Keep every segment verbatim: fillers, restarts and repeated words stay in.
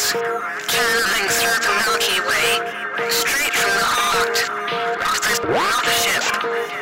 X, channeling through the Milky Way, straight from the heart of this mothership.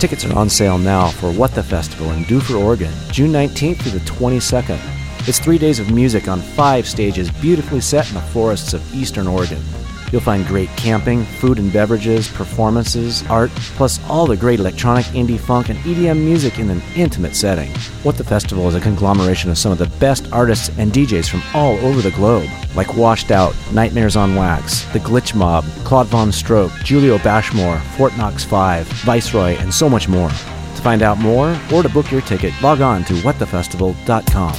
Tickets are on sale now for What the Festival in Dufur, Oregon, June nineteenth through the twenty-second. It's three days of music on five stages beautifully set in the forests of eastern Oregon. You'll find great camping, food and beverages, performances, art, plus all the great electronic, indie, funk, and E D M music in an intimate setting. What the Festival is a conglomeration of some of the best artists and D Js from all over the globe, like Washed Out, Nightmares on Wax, The Glitch Mob, Claude Von Stroke, Julio Bashmore, Fort Knox five, Viceroy, and so much more. To find out more, or to book your ticket, log on to what the festival dot com.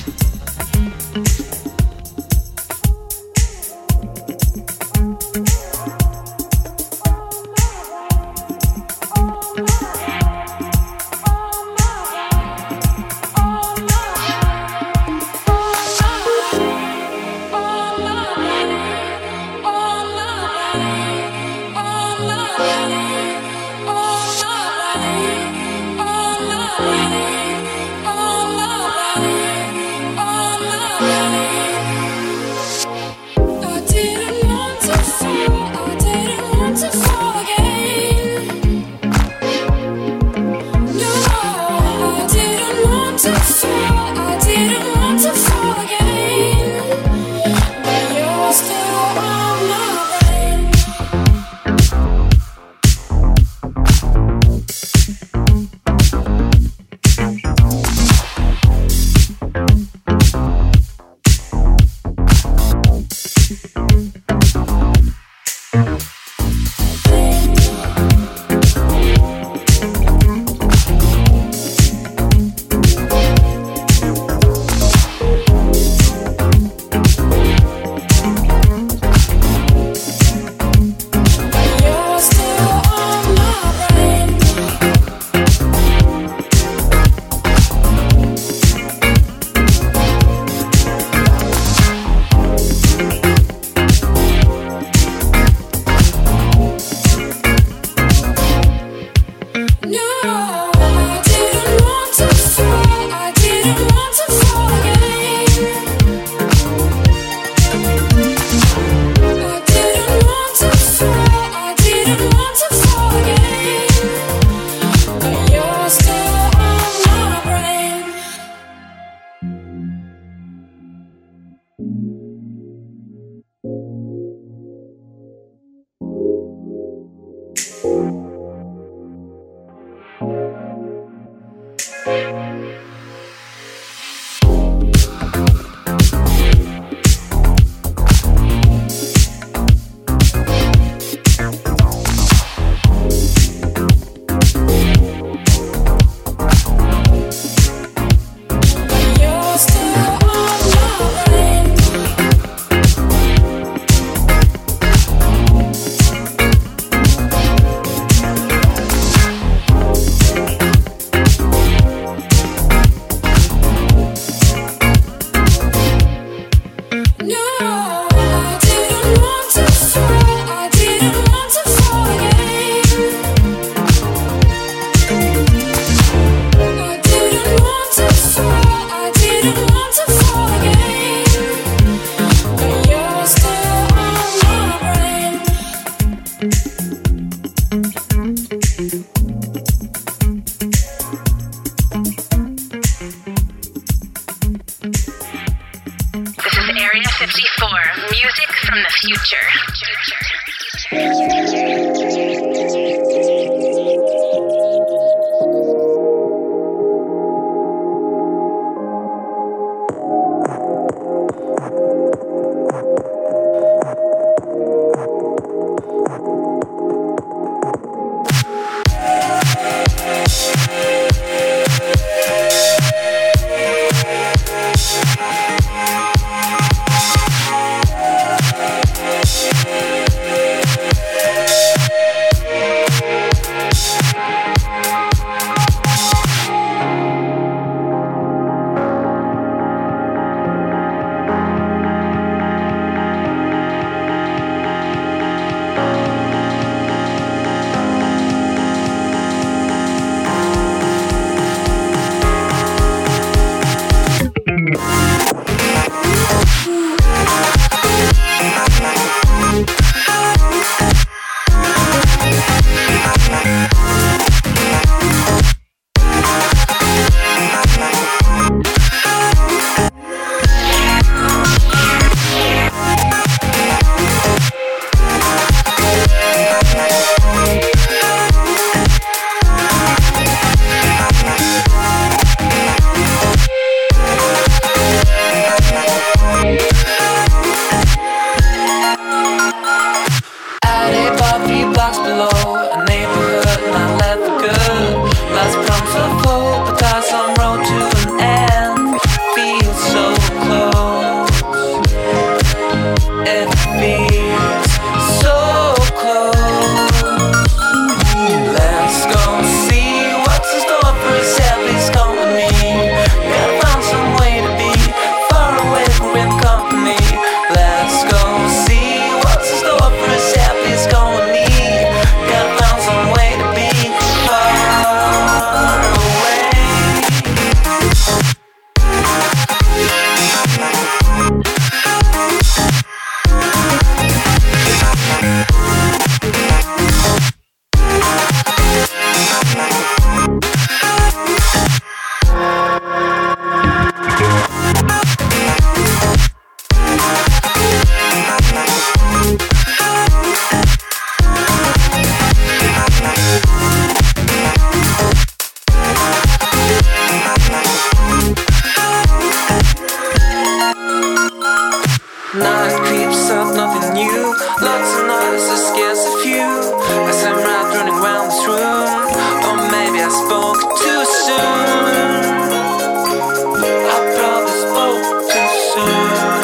Night creeps up, nothing new. Lots of noises, scarce a few. As I'm out running round this room, or maybe I spoke too soon. I probably spoke too soon.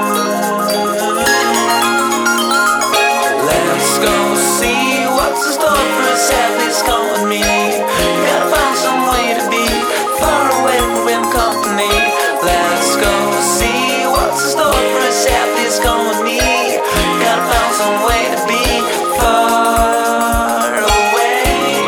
Let's go see what's in store for us. Please come with me. Gotta find some way to be far away from real company. Let's go see what's in store for us. Please come with me. Gotta find some way to be far away.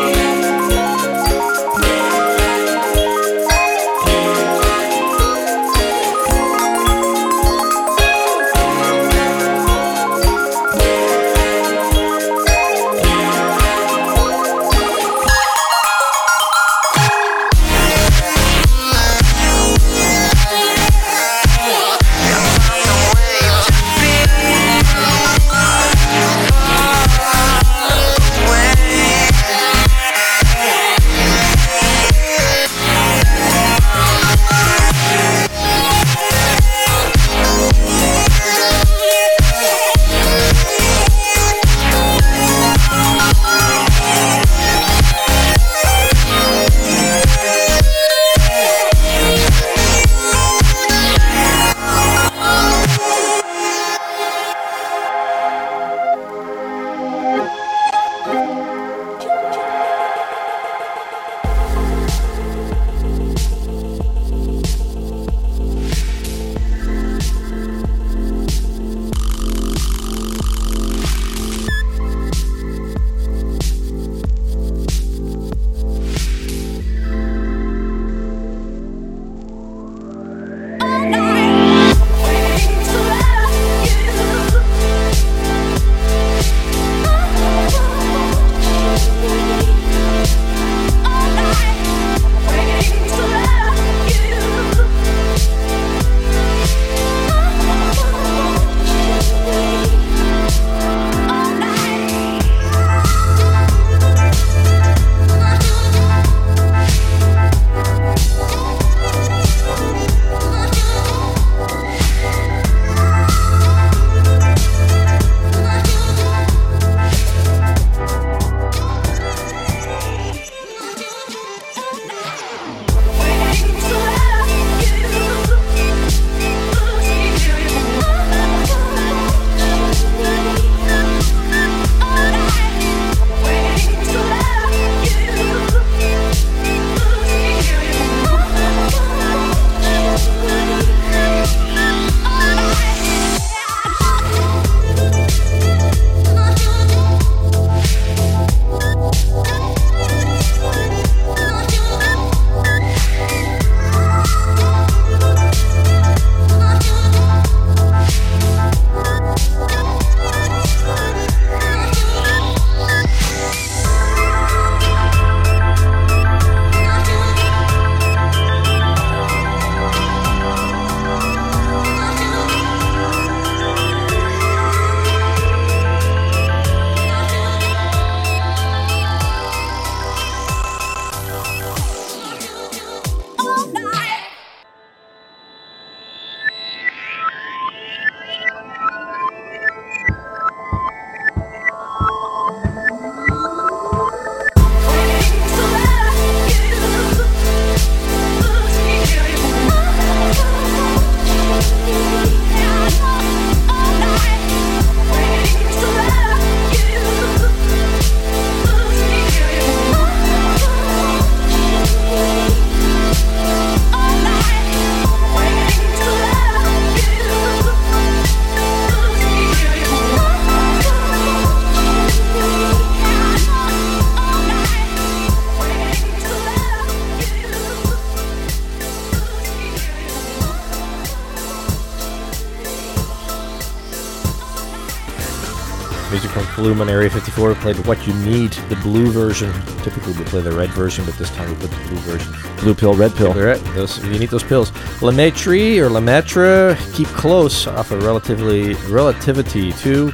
Music from Flume on Area fifty-four. We played What You Need, the blue version. Typically we play the red version, but this time we put the blue version. Blue pill, red pill. Right. Those, you need those pills. Lemaitre or Lemaitre, Keep Close off of Relatively Relativity two.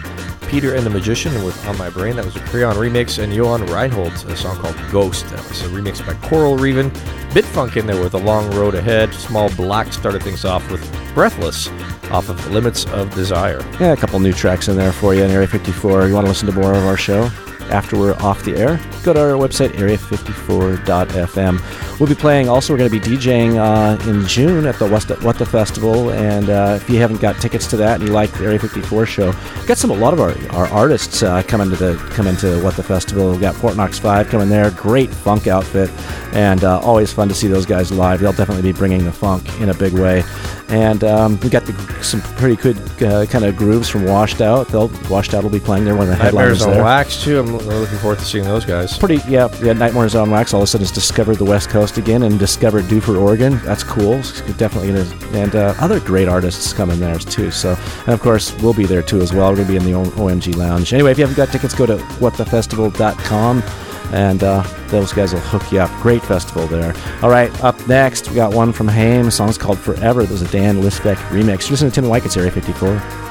Peter and the Magician with On My Brain. That was a Creon remix. And Johan Reinhold, a song called Ghost. That was a remix by Coral Reven. Bitfunk in there with A Long Road Ahead. Small Black started things off with Breathless off of Limits of Desire. Yeah, a couple new tracks in there for you in Area fifty-four. You want to listen to more of our show after we're off the air? Go to our website, area fifty-four dot f m. We'll be playing, also we're going to be DJing uh, in June at the West, What the Festival, and uh, if you haven't got tickets to that and you like the Area fifty-four show, we've got some, a lot of our, our artists uh, coming to the come into What the Festival. We've got Fort Knox five coming there, great funk outfit, and uh, always fun to see those guys live. They'll definitely be bringing the funk in a big way. And um, we got the, some pretty good uh, kind of grooves from Washed Out. They'll Washed Out will be playing there when the headliners Nightmares on there. Wax too. I'm looking forward to seeing those guys. Pretty, yeah, yeah. Nightmares on Wax all of a sudden has discovered the West Coast again and discovered Duffer, Oregon. That's cool. It's definitely gonna, and uh, other great artists coming there too. So, and of course we'll be there too as well. We're gonna be in the O M G Lounge. Anyway, if you haven't got tickets, go to what the festival dot com. And uh, those guys will hook you up. Great festival there. All right, up next, we got one from Haim. The song's called Forever. There's a Dan Lisbeck remix. You're listening to Tim Wykett's Area fifty-four.